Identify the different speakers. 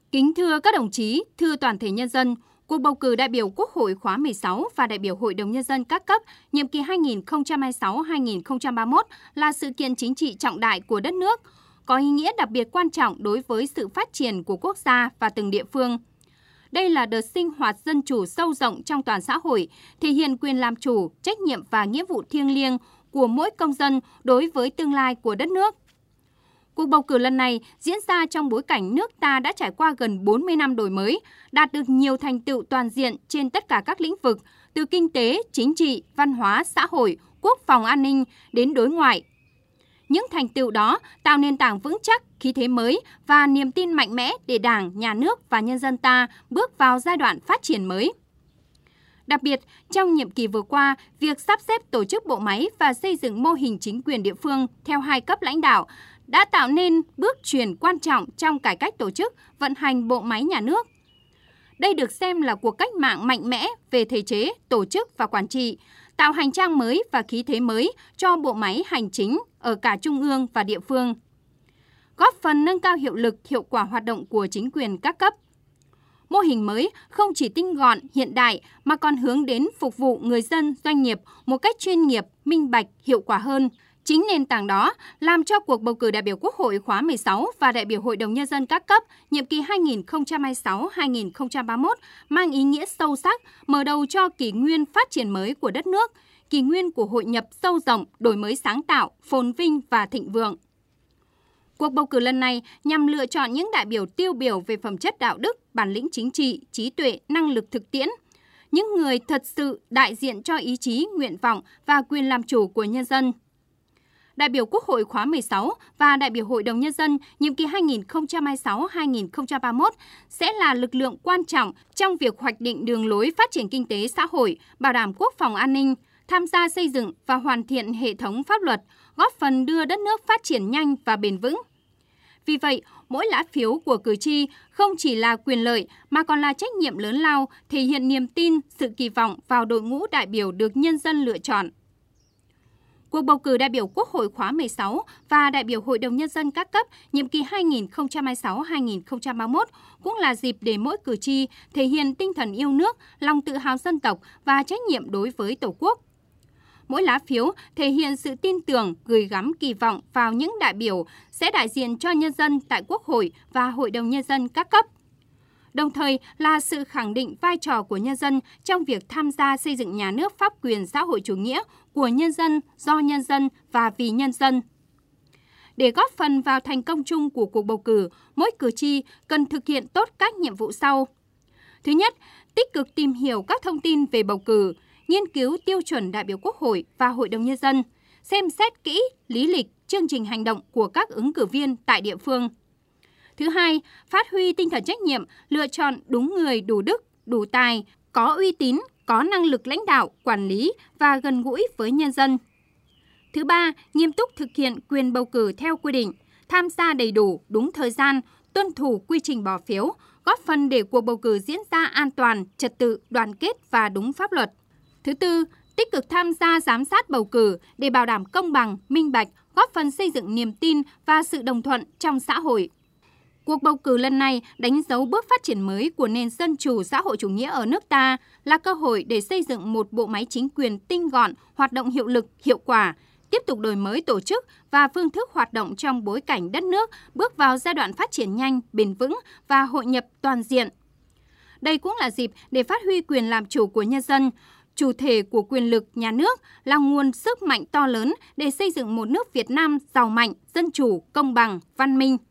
Speaker 1: Kính thưa các đồng chí, thưa toàn thể nhân dân, cuộc bầu cử đại biểu Quốc hội khóa 16 và đại biểu Hội đồng Nhân dân các cấp nhiệm kỳ 2026-2031 là sự kiện chính trị trọng đại của đất nước, có ý nghĩa đặc biệt quan trọng đối với sự phát triển của quốc gia và từng địa phương. Đây là đợt sinh hoạt dân chủ sâu rộng trong toàn xã hội, thể hiện quyền làm chủ, trách nhiệm và nghĩa vụ thiêng liêng của mỗi công dân đối với tương lai của đất nước. Cuộc bầu cử lần này diễn ra trong bối cảnh nước ta đã trải qua gần 40 năm đổi mới, đạt được nhiều thành tựu toàn diện trên tất cả các lĩnh vực, từ kinh tế, chính trị, văn hóa, xã hội, quốc phòng an ninh đến đối ngoại. Những thành tựu đó tạo nền tảng vững chắc, khí thế mới và niềm tin mạnh mẽ để Đảng, Nhà nước và nhân dân ta bước vào giai đoạn phát triển mới. Đặc biệt, trong nhiệm kỳ vừa qua, việc sắp xếp tổ chức bộ máy và xây dựng mô hình chính quyền địa phương theo hai cấp lãnh đạo đã tạo nên bước chuyển quan trọng trong cải cách tổ chức, vận hành bộ máy nhà nước. Đây được xem là cuộc cách mạng mạnh mẽ về thể chế, tổ chức và quản trị, tạo hành trang mới và khí thế mới cho bộ máy hành chính ở cả trung ương và địa phương, góp phần nâng cao hiệu lực, hiệu quả hoạt động của chính quyền các cấp. Mô hình mới không chỉ tinh gọn, hiện đại mà còn hướng đến phục vụ người dân, doanh nghiệp một cách chuyên nghiệp, minh bạch, hiệu quả hơn. Chính nền tảng đó làm cho cuộc bầu cử đại biểu Quốc hội khóa 16 và đại biểu Hội đồng Nhân dân các cấp nhiệm kỳ 2026-2031 mang ý nghĩa sâu sắc, mở đầu cho kỷ nguyên phát triển mới của đất nước, kỷ nguyên của hội nhập sâu rộng, đổi mới sáng tạo, phồn vinh và thịnh vượng. Cuộc bầu cử lần này nhằm lựa chọn những đại biểu tiêu biểu về phẩm chất đạo đức, bản lĩnh chính trị, trí tuệ, năng lực thực tiễn, những người thật sự đại diện cho ý chí, nguyện vọng và quyền làm chủ của nhân dân. Đại biểu Quốc hội khóa 16 và đại biểu Hội đồng Nhân dân nhiệm kỳ 2026-2031 sẽ là lực lượng quan trọng trong việc hoạch định đường lối phát triển kinh tế xã hội, bảo đảm quốc phòng an ninh, tham gia xây dựng và hoàn thiện hệ thống pháp luật, góp phần đưa đất nước phát triển nhanh và bền vững. Vì vậy, mỗi lá phiếu của cử tri không chỉ là quyền lợi mà còn là trách nhiệm lớn lao, thể hiện niềm tin, sự kỳ vọng vào đội ngũ đại biểu được nhân dân lựa chọn. Cuộc bầu cử đại biểu Quốc hội khóa 16 và đại biểu Hội đồng Nhân dân các cấp nhiệm kỳ 2026-2031 cũng là dịp để mỗi cử tri thể hiện tinh thần yêu nước, lòng tự hào dân tộc và trách nhiệm đối với Tổ quốc. Mỗi lá phiếu thể hiện sự tin tưởng, gửi gắm kỳ vọng vào những đại biểu sẽ đại diện cho nhân dân tại Quốc hội và Hội đồng Nhân dân các cấp. Đồng thời là sự khẳng định vai trò của nhân dân trong việc tham gia xây dựng nhà nước pháp quyền xã hội chủ nghĩa của nhân dân, do nhân dân và vì nhân dân. Để góp phần vào thành công chung của cuộc bầu cử, mỗi cử tri cần thực hiện tốt các nhiệm vụ sau. Thứ nhất, tích cực tìm hiểu các thông tin về bầu cử, nghiên cứu tiêu chuẩn đại biểu Quốc hội và Hội đồng Nhân dân, xem xét kỹ lý lịch, chương trình hành động của các ứng cử viên tại địa phương. Thứ hai, phát huy tinh thần trách nhiệm, lựa chọn đúng người, đủ đức, đủ tài, có uy tín, có năng lực lãnh đạo, quản lý và gần gũi với nhân dân. Thứ ba, nghiêm túc thực hiện quyền bầu cử theo quy định, tham gia đầy đủ, đúng thời gian, tuân thủ quy trình bỏ phiếu, góp phần để cuộc bầu cử diễn ra an toàn, trật tự, đoàn kết và đúng pháp luật. Thứ tư, tích cực tham gia giám sát bầu cử để bảo đảm công bằng, minh bạch, góp phần xây dựng niềm tin và sự đồng thuận trong xã hội. Cuộc bầu cử lần này đánh dấu bước phát triển mới của nền dân chủ xã hội chủ nghĩa ở nước ta, là cơ hội để xây dựng một bộ máy chính quyền tinh gọn, hoạt động hiệu lực, hiệu quả, tiếp tục đổi mới tổ chức và phương thức hoạt động trong bối cảnh đất nước bước vào giai đoạn phát triển nhanh, bền vững và hội nhập toàn diện. Đây cũng là dịp để phát huy quyền làm chủ của nhân dân, chủ thể của quyền lực nhà nước, là nguồn sức mạnh to lớn để xây dựng một nước Việt Nam giàu mạnh, dân chủ, công bằng, văn minh.